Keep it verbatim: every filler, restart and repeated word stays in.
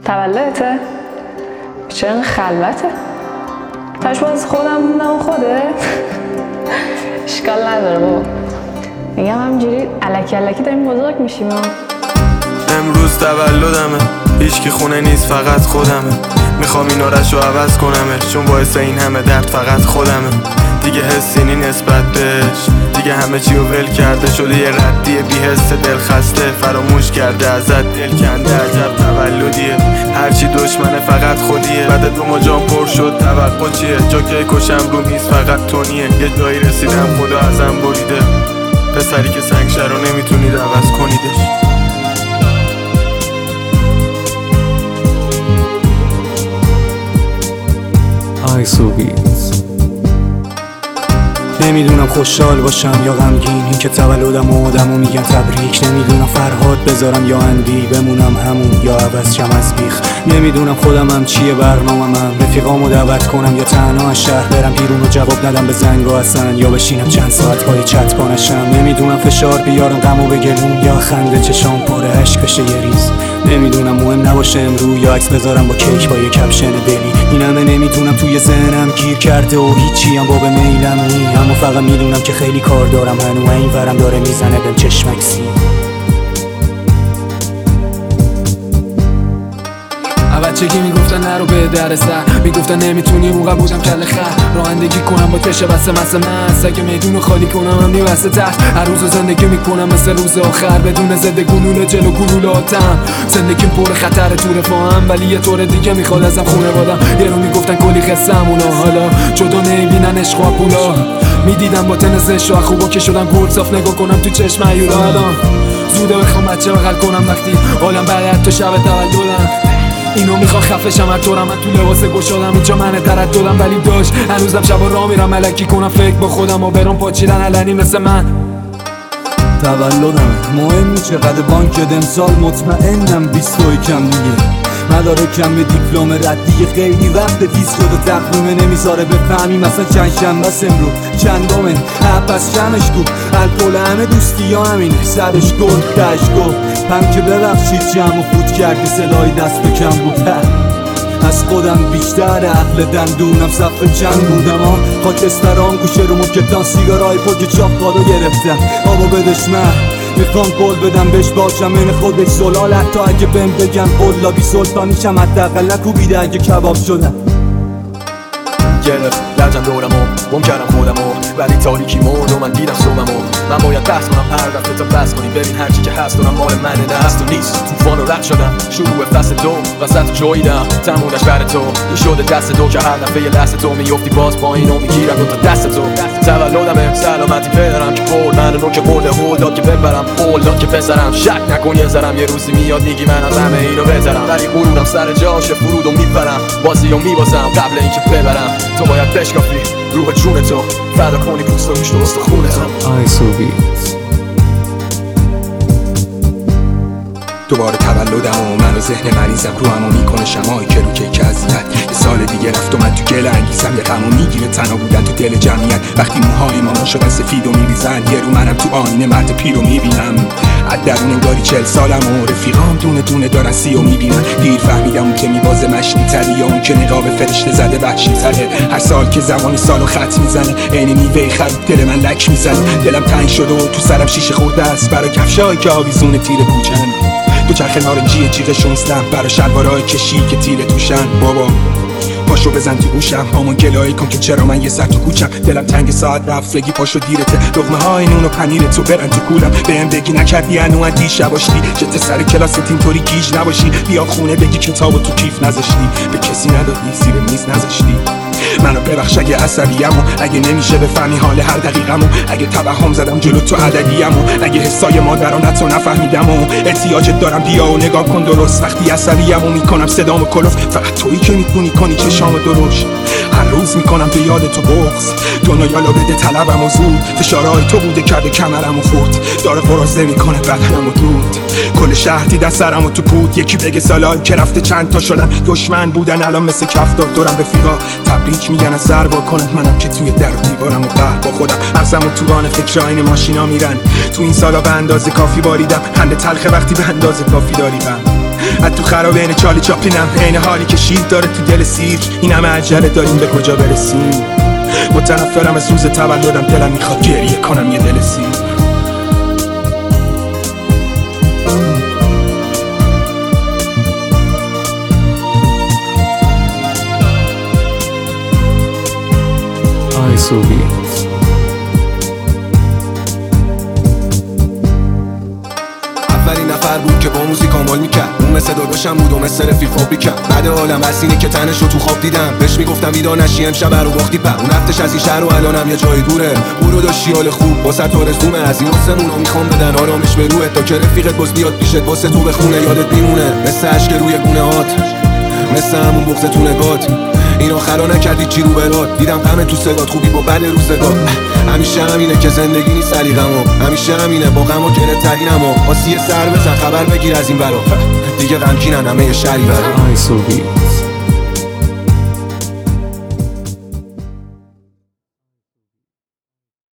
تولدته؟ چه این خلوته؟ تاش باز خودم موندم خوده؟ اشکال نداره بابا. میگم همجوری الکی الکی داریم بزرگ میشیم. امروز تولدمه، هیچکی خونه نیست فقط خودمه. میخوام این آرش رو عوض کنمه، چون باعث این همه درد فقط خودمه. دیگه حسی نی نسبت بهش، دیگه همه چی رو ول کرده. شده یه ردیه بی حس دل خسته، فراموش کرده ازت دل کنده. عجب تولدیه، هرچی دشمنه فقط خودیه. بعد دو ما جام پر شد توقع چیه؟ جاکه کشم رو میز فقط تونیه. یه جایی رسیدم خدا ازم بریده، پسری که سنگ شر رو نمیتونید عوض کنیدش. نمیدونم خوشحال باشم یا غمگین، این که تولدم و آدمو میگن تبریک. نمیدونم فرهاد بذارم یا اندی، بمونم همون یا عوض شم از بیخ. نمیدونم خودم هم چیه برنامه‌ام، رفیقامو دعوت کنم یا تنها از شهر برم بیرون و جواب ندم به زنگا اصلا، یا بشینم چند ساعت پای چت کنشم. نمیدونم فشار بیارم غمو بگلون، یا خنده چشام پر اشک بشه یه ریز. نمیدونم مهم نباشه امرو یا عکس بذارم با کیک با یه کپشن دلی. این همه نمیدونم توی ذهنم گیر کرده و هیچی هم باب میلم نی. اما فقط میدونم که خیلی کار دارم هنو، این ورم داره میزنه بهم چشمک سی. بچگی میگفتن نرو به در سر، میگفتن نمیتونی موقع بودم کل خر. رانندگی کنم با تشه بسه مثل من، اگه میدونو خالی کنم هم میبسته تحت. هر روز زندگی میکنم مثل روز آخر، بدون ضد گلوله جلو گلولاتم. زندگیم پر خطر تو رفاهم، ولی یه طور دیگه میخواد ازم خونه بادم. یه رو میگفتن کلی قصه همونا، حالا جدا نمیبینن عشق و پولا. میدیدم با تن زش و خوبا که شدم گل صاف نگاه کنم تو چشم عیولا. الان زوده بخوام بچه بغل کنم وقتی حالم بعد تو شب تولدم. اینو میخوام خفشم هر طورم، من تو لباس گشادم اینجا من درد دادم. ولی داشت هنوزم شبا راه میرم ملکی کنم فکر با خودم و برام پاچیدن علنی مثل من. تولدم مهم نی چقدر بانک امسال، مطمئنم بیست و یکم دیگه. مدارکم به دیپلم ردی خیلی وقت تیز شد و تقویمه نمیذاره بفهمی مثلا چند شنبه است امرو چندمه. پس جمعش کو الکل همه دوستی ها همین سرش گل تش گل هم که ببخشید جمع و فوت کردی صدای دست کم بود. از خودم بیشتر عقل دندونم صفحه چند بودم ها. خاکسترام گوشه رو مکتان سیگارای پاک چاپ کادو گرفتم. آبا بدش من میخوام قول بدم بهش باشم این خودش زلال. حتی اگه بهم بگم قلابی سلطانیشم حداقل نکوبیده اگه کباب شدم. گرفت لرزم دورمو گم کردم خودمو، ولی تاریکی مرد و من دیدم صبحمو. من باید بحث کنم هر دفعه تا بس کنی، ببین هرچی که هست دارم مال منه نه هست و نیست. توفان رو رد شدم شروع فصل دو وسط جویدم تمومش بر تو. این شده دست دو که هر دفعه یه لحظه تو میفتی باز پایین و میگیرم دو تا دست تو. تولدمه سلامتی پدرم که برد من رو که برده هول داد که ببرم قول داد که پسرم. شک نکن یه ذرم یه روزی میاد میگی من از همه اینو بذارم، ولی غرورم سر جاشه فرود و میپرم بازی و میبازم قبل اینکه ببرم. تو باید بشکافی روح جون تو فدا کنی پوست و گوشت و استخونه تو. دوباره تولدم و من و ذهن مریضم رو همو میکنه شمایی که رو کیک اذیت. یه سال دیگه رفت و من تو گل انگیزم، یه غمو میگیره تنها بودن تو دل جمعیت. وقتی موهای ماما شدن سفید و میریزن، یه رو منم تو آینه مرد پیر رو میبینم. از درون انگاری چل سالم و رفیقام دونه دونه دارن سی و میبینن. دیر فهمیدم اون که میبازه مشتی تری یا اون که نقاب فرشته زده وحشی تره. هر سال که زمان سالو خط میزنه عین میوه خرید دل من لک میزنه. دلم تنگ شده و تو سرم شیشه خورده است برای کفشایی که آویزون تیر کوچن. دو چرخ نارنجی جیغ شونستم برای شلوارای کشی که تیره توشن. بابا پاشو بزن تو گوشم همون گلایی کن که چرا من یه سر تو کوچم. دلم تنگ ساعت رفت بگی پاشو دیرته، لقمه های نون و پنیر تو برن تو کولم. بهم بگی نکردی هنو از دیشب باشی جت سر کلاست اینطوری گیج نباشی. بیا خونه بگی کتابو تو کیف نذاشتی، به کسی ندادی زیر میز نذاشتی. منو ببخش اگه عصبیمو، اگه نمیشه بفهمی حال هر دقیقمو. اگه توهم زدم جلو تو عددیمو، اگه حسای مادرانتو نفهمیدم و احتیاجت دارم بیا و نگاه کن درست. وقتی عصبیمو میکنم صدامو کلوف، فقط تویی که میتونی کنی چشامو درشت. هر روز میکنم به یاد تو بغض، دنیا یالا بده طلبمو زود. فشارهای تو بوده کرده کمرمو خورد، داره قرازه میکنه بدنمو دود. کل شهر دیدن سرمو تو پود، یکی بگه سالایی که رفته چند تا شدن دشمن بودن الان مثل کفتار دورم رفیقا تبریک میگن از سر با کنن. منم که توی در و دیوارم و قهر با خودم ارزم و توران فکر آین ماشینا میرن. تو این سالا به اندازه کافی باریدم، خنده تلخه وقتی به اندازه کافی داری غم. از تو خرابین چالی چاپلینم عین حالی که شیر داره تو دل سیر. این همه عجله داریم به کجا برسیم؟ متنفرم از روز تولدم، دلم میخواد گریه کنم یه دل سیر. آی سوبی اولین نفر بود که با موزیک آمال میکرد. اون مثل داداشم بود و مثل رفیق خواب میکرد. بعد عالم بس اینه که تنش رو تو خواب دیدم. بهش میگفتم بیدار نشی امشب رو باختی پر. اون رفتش از این شهر و الانم یه جای دوره. برو داشتی حال خوب واسه تو رزومه. از این واسمونا میخوام بدن آرامش به روحت تا که رفیقت باز بیاد پیشت واسه تو بخونه یادت میمونه. مثل اشک روی گونه هات، مثل همون بغض تو نگات. این آخرا نکردی چی رو برات. دیدم غم تو صدات، خوبی با بد روزگار. همیشه همینه که زندگی نیست سلیقمو. همیشه همینه با غم و گره ترینمو. آسیه سر بزن خبر بگیر از این برا. دیگه غمگینن همه شهری برا. آی سوبی